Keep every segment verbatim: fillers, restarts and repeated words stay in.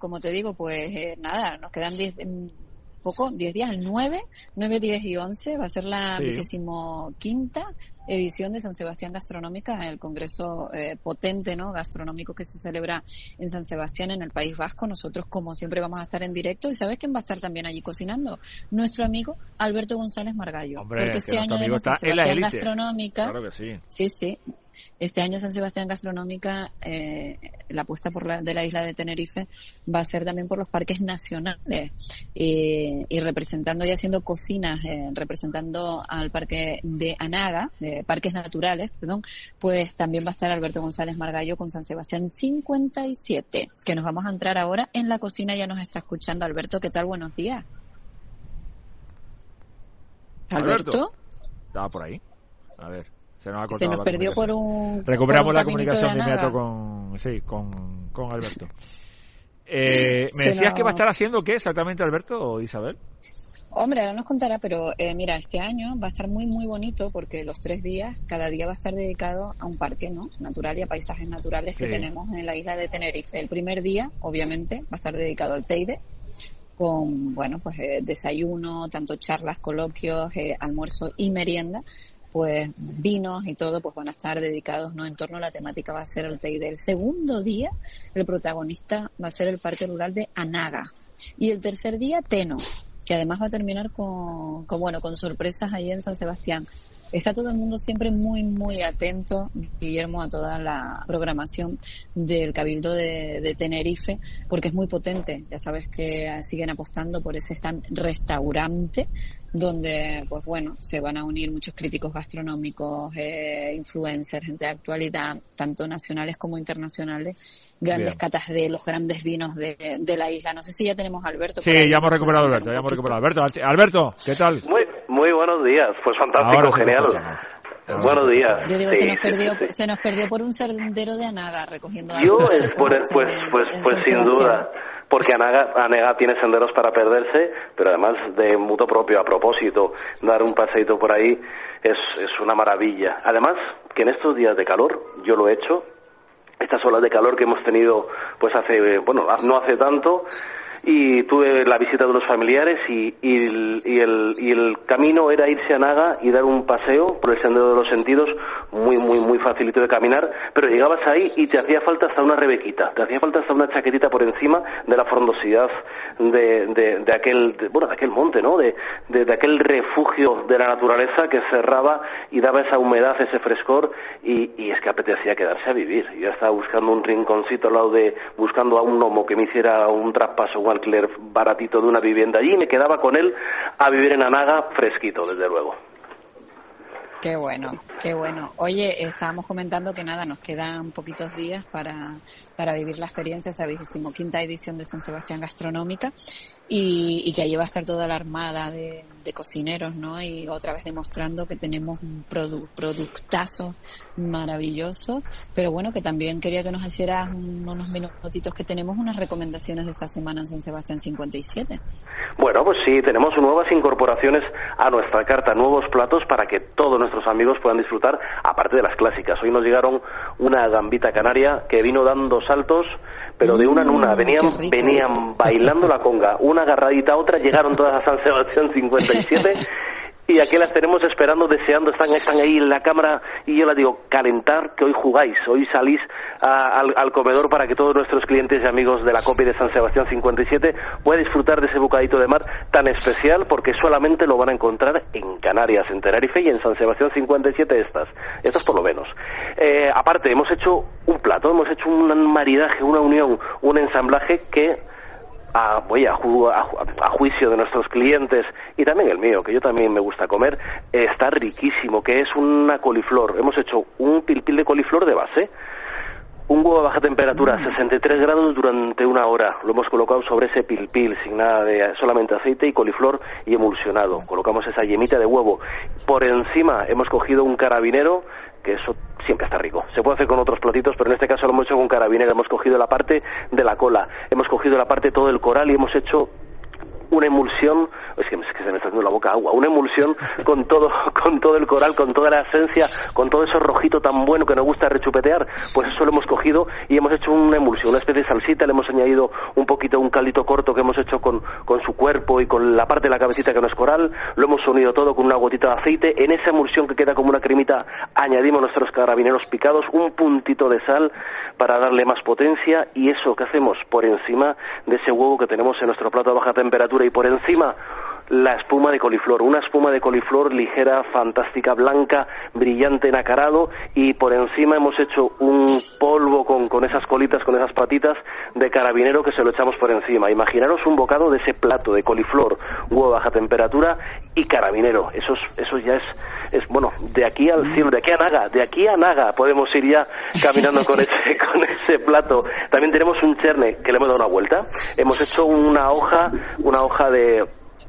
como te digo, pues eh, nada, nos quedan diez, poco, diez días, el nueve, nueve, diez y once, va a ser la vigésimo quinta edición de San Sebastián Gastronómica, el congreso eh, potente, ¿no?, gastronómico que se celebra en San Sebastián, en el País Vasco. Nosotros, como siempre, vamos a estar en directo. ¿Y sabes quién va a estar también allí cocinando? Nuestro amigo Alberto González Margallo. Hombre, porque este año de San Sebastián Gastronómica, claro que sí. Sí, sí. Este año San Sebastián Gastronómica, eh, la apuesta por la, de la isla de Tenerife va a ser también por los parques nacionales eh, y representando y haciendo cocinas, eh, representando al parque de Anaga, de parques naturales, perdón, pues también va a estar Alberto González Margallo con San Sebastián cincuenta y siete, que nos vamos a entrar ahora en la cocina. Ya nos está escuchando Alberto. ¿Qué tal? Buenos días. Alberto. ¿Alberto? Estaba por ahí. A ver. Se nos, ha se nos perdió por un recuperamos por un la comunicación de inmediato con sí con, con Alberto. Eh, me se decías nos... que va a estar haciendo qué exactamente, Alberto o Isabel. Hombre, ahora nos contará, pero eh, mira, este año va a estar muy muy bonito porque los tres días, cada día va a estar dedicado a un parque, ¿no?, natural y a paisajes naturales sí. que tenemos en la isla de Tenerife. El primer día, obviamente, va a estar dedicado al Teide, con, bueno, pues eh, desayuno, tanto charlas, coloquios, eh, almuerzo y merienda. Pues vinos y todo pues van a estar dedicados, no en torno a la temática, va a ser el Teide. El segundo día el protagonista va a ser el Parque Rural de Anaga y el tercer día Teno, que además va a terminar con, con bueno con sorpresas ahí en San Sebastián. Está todo el mundo siempre muy, muy atento, Guillermo, a toda la programación del Cabildo de, de Tenerife, porque es muy potente. Ya sabes que siguen apostando por ese stand restaurante, donde, pues bueno, se van a unir muchos críticos gastronómicos, eh, influencers, gente de actualidad, tanto nacionales como internacionales, grandes Bien. catas de los grandes vinos de, de la isla. No sé si ya tenemos a Alberto. Sí, ya hemos recuperado a Alberto, ya hemos recuperado a Alberto. Alberto, ¿qué tal? Muy, muy buenos días, pues fantástico, genial. Buenos días. Yo digo, sí, se nos perdió, sí, sí. se nos perdió por un sendero de Anaga recogiendo. Yo, es por, pues, pues, pues, pues sin duda, porque Anaga, Anaga tiene senderos para perderse, pero además de mutuo propio, a propósito, dar un paseíto por ahí es, es una maravilla. Además, que en estos días de calor, yo lo he hecho, estas olas de calor que hemos tenido, pues hace, bueno, no hace tanto, y tuve la visita de los familiares y, y, el, y, el, y el camino era irse a Naga y dar un paseo por el sendero de los sentidos, muy, muy, muy facilito de caminar, pero llegabas ahí y te hacía falta hasta una rebequita, te hacía falta hasta una chaquetita por encima de la frondosidad de, de, de aquel, de, bueno, de aquel monte, ¿no?, de, de, de aquel refugio de la naturaleza que cerraba y daba esa humedad, ese frescor, y, y es que apetecía quedarse a vivir. Yo estaba buscando un rinconcito al lado de, buscando a un gnomo que me hiciera un traspaso, un alquiler baratito de una vivienda allí, y me quedaba con él a vivir en Anaga fresquito, desde luego. Qué bueno, qué bueno. Oye, estábamos comentando que nada, nos quedan poquitos días para, para vivir la experiencia, esa vigesimoquinta edición de San Sebastián Gastronómica, y, y que allí va a estar toda la armada de, de cocineros, ¿no? Y otra vez demostrando que tenemos un produ, productazo maravilloso, pero bueno, que también quería que nos hicieras unos minutitos que tenemos unas recomendaciones de esta semana en San Sebastián cincuenta y siete. Bueno, pues sí, tenemos nuevas incorporaciones a nuestra carta, nuevos platos para que todos nuestros amigos puedan disfrutar, aparte de las clásicas. Hoy nos llegaron una gambita canaria que vino dando saltos, pero de una en una, venían, venían bailando la conga, una agarradita a otra, llegaron todas a San Sebastián cincuenta y siete, y aquí las tenemos esperando, deseando, están, están ahí en la cámara, y yo les digo, calentar, que hoy jugáis, hoy salís a, al, al comedor para que todos nuestros clientes y amigos de la Copa y de San Sebastián cincuenta y siete puedan disfrutar de ese bocadito de mar tan especial, porque solamente lo van a encontrar en Canarias, en Tenerife y en San Sebastián cincuenta y siete estas, estas por lo menos. Eh, aparte, hemos hecho un plato, hemos hecho un maridaje, una unión, un ensamblaje que A, voy a, ju, a, a juicio de nuestros clientes y también el mío, que yo también me gusta comer, eh, está riquísimo, que es una coliflor. Hemos hecho un pilpil de coliflor de base, un huevo a baja temperatura a sesenta y tres grados durante una hora. Lo hemos colocado sobre ese pilpil, sin nada de, solamente aceite y coliflor y emulsionado. Colocamos esa yemita de huevo. Por encima hemos cogido un carabinero, que eso siempre está rico. Se puede hacer con otros platitos, pero en este caso lo hemos hecho con carabinero. Hemos cogido la parte de la cola, hemos cogido la parte todo el coral y hemos hecho una emulsión, es que, es que se me está haciendo la boca agua, una emulsión con todo, con todo el coral, con toda la esencia, con todo eso rojito tan bueno que nos gusta rechupetear, pues eso lo hemos cogido y hemos hecho una emulsión, una especie de salsita, le hemos añadido un poquito, un caldito corto que hemos hecho con, con su cuerpo y con la parte de la cabecita que no es coral, lo hemos unido todo con una gotita de aceite, en esa emulsión que queda como una cremita añadimos nuestros carabineros picados, un puntito de sal para darle más potencia y eso que hacemos por encima de ese huevo que tenemos en nuestro plato a baja temperatura y por encima la espuma de coliflor, una espuma de coliflor ligera, fantástica, blanca, brillante, nacarado y por encima hemos hecho un polvo con, con esas colitas, con esas patitas de carabinero que se lo echamos por encima. Imaginaros un bocado de ese plato de coliflor, huevo a baja temperatura y carabinero. Eso, es, eso ya es, es, bueno, de aquí al cielo, de aquí a Naga, de aquí a Naga podemos ir ya caminando con ese, con ese plato. También tenemos un cherne que le hemos dado una vuelta. Hemos hecho una hoja, una hoja de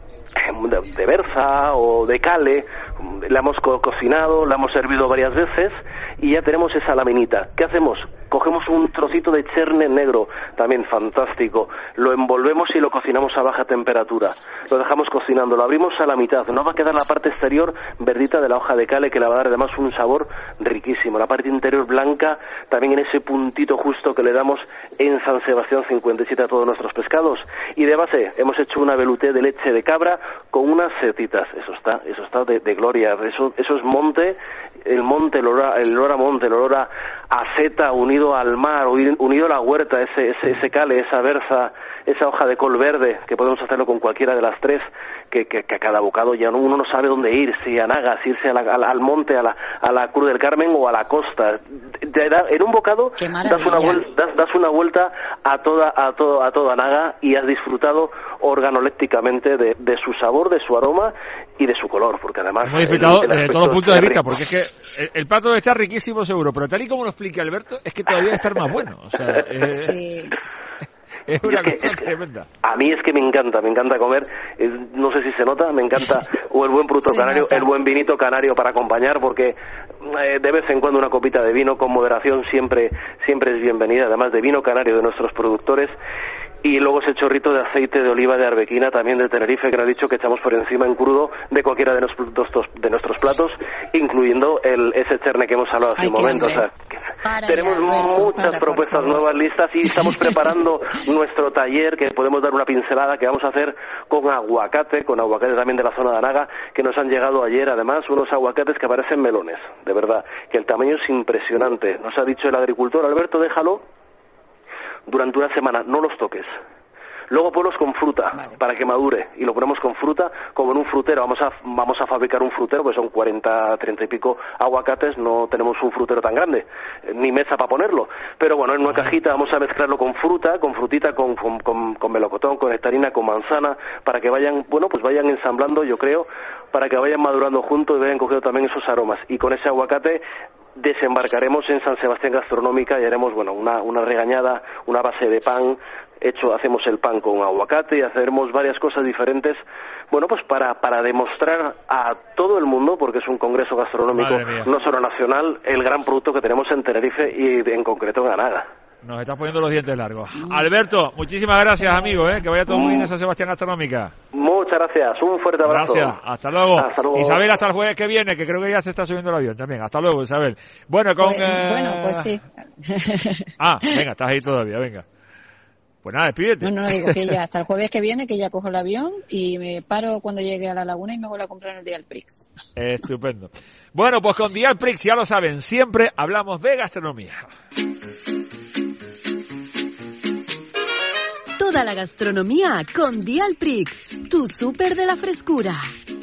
De, de berza o de cale, la hemos co- cocinado, la hemos servido varias veces y ya tenemos esa laminita. ¿Qué hacemos? Cogemos un trocito de cherne negro, también fantástico, lo envolvemos y lo cocinamos a baja temperatura, lo dejamos cocinando, lo abrimos a la mitad, no va a quedar la parte exterior verdita de la hoja de cale que le va a dar además un sabor riquísimo, la parte interior blanca, también en ese puntito justo que le damos en San Sebastián cincuenta y siete a todos nuestros pescados. Y de base hemos hecho una velouté de leche de cabra con unas setitas, eso está, eso está de, de gloria, eso, eso es monte, el monte, el olor a, el olor a monte, el olor a, a seta unido al mar, unido a la huerta, ese, ese, ese cale, esa berza, esa hoja de col verde, que podemos hacerlo con cualquiera de las tres, que, que, que a cada bocado ya uno no sabe dónde ir, si a Naga, si irse a la, a la, al monte, a la, a la Cruz del Carmen o a la costa. De, de, en un bocado das una, vuelta, das, das una vuelta a toda, a, todo, a toda Naga y has disfrutado organolépticamente de, de su sabor, de su aroma y de su color, porque además... Hemos disfrutado desde todos los puntos de vista, porque es que el, el plato debe estar riquísimo seguro, pero tal y como lo explica Alberto, es que todavía debe estar más bueno. O sea, eh, sí. Es una es cosa que, es tremenda. A mí es que me encanta, me encanta comer, eh, no sé si se nota, me encanta o el buen producto se canario, nota. el buen vinito canario para acompañar, porque eh, de vez en cuando una copita de vino con moderación siempre, siempre es bienvenida, además de vino canario de nuestros productores. Y luego ese chorrito de aceite de oliva de Arbequina, también de Tenerife, que nos ha dicho que echamos por encima en crudo de cualquiera de nuestros, de nuestros platos, incluyendo el ese cherne que hemos hablado hace Ay, un momento. O sea, para tenemos ya, Alberto, muchas para, propuestas nuevas listas y estamos preparando nuestro taller, que podemos dar una pincelada, que vamos a hacer con aguacate, con aguacate también de la zona de Anaga, que nos han llegado ayer, además, unos aguacates que parecen melones, de verdad, que el tamaño es impresionante. Nos ha dicho el agricultor, Alberto, déjalo durante una semana, no los toques. Luego ponlos con fruta, vale, para que madure, y lo ponemos con fruta, como en un frutero. Vamos a vamos a fabricar un frutero, pues son cuarenta, treinta y pico aguacates, no tenemos un frutero tan grande, ni mesa para ponerlo. Pero bueno, en una cajita vamos a mezclarlo con fruta, con frutita, con, con, con, con melocotón, con nectarina, con manzana, para que vayan, bueno, pues vayan ensamblando, yo creo, para que vayan madurando juntos y vayan cogiendo también esos aromas. Y con ese aguacate desembarcaremos en San Sebastián Gastronómica y haremos, bueno, una, una regañada, una base de pan hecho, hacemos el pan con aguacate y haceremos varias cosas diferentes, bueno, pues para, para demostrar a todo el mundo, porque es un congreso gastronómico no solo nacional, el gran producto que tenemos en Tenerife y en concreto en Anaga. Nos estás poniendo los dientes largos. Alberto, muchísimas gracias, amigo, ¿eh? Que vaya todo muy bien en San Sebastián Gastronómica. Muchas gracias, un fuerte abrazo. Gracias, hasta luego. Hasta luego. Isabel, hasta el jueves que viene, que creo que ya se está subiendo el avión también. Hasta luego, Isabel. Bueno, con... Pues, eh... bueno, pues sí. Ah, venga, estás ahí todavía, venga. Pues nada, despídete. No, no, digo que ya hasta el jueves que viene, que ya cojo el avión y me paro cuando llegue a la laguna y me voy a comprar en el Dial Prix. Estupendo. Bueno, pues con Dial Prix, ya lo saben, siempre hablamos de gastronomía. Toda la gastronomía con Dial Prix, tu súper de la frescura.